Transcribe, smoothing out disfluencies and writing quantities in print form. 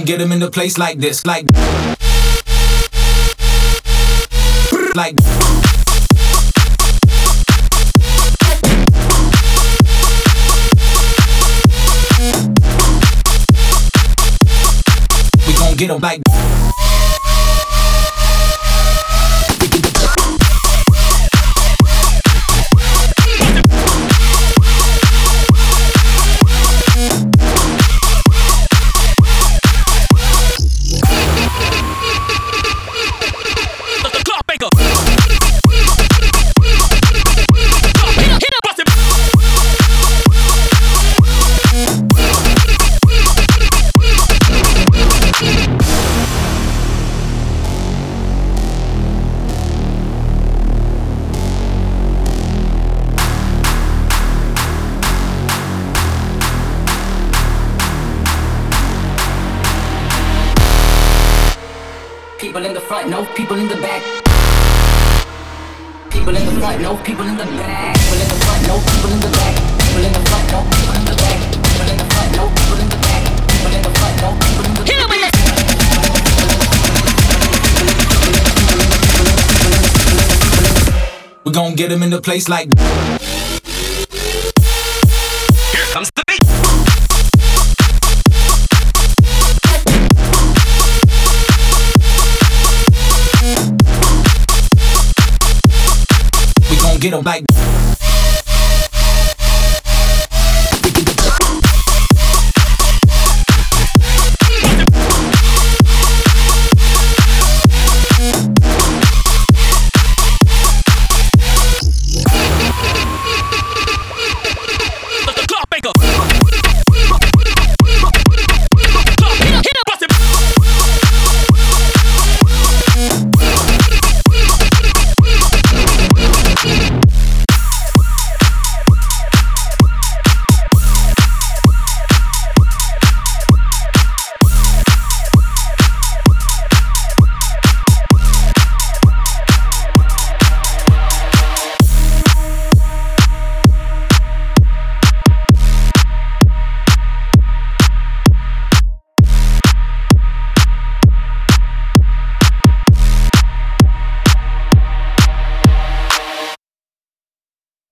get him in the place like this, like we gon' get him like people in the front, no people in the back. People in the front, no people in the back. People in the front, no people in the back. People in the front, no people in the back. People in the front, no people in the back. People in the front, no people in the back. Hit him with it. we gon' get him in the place like Here comes the beat. get him like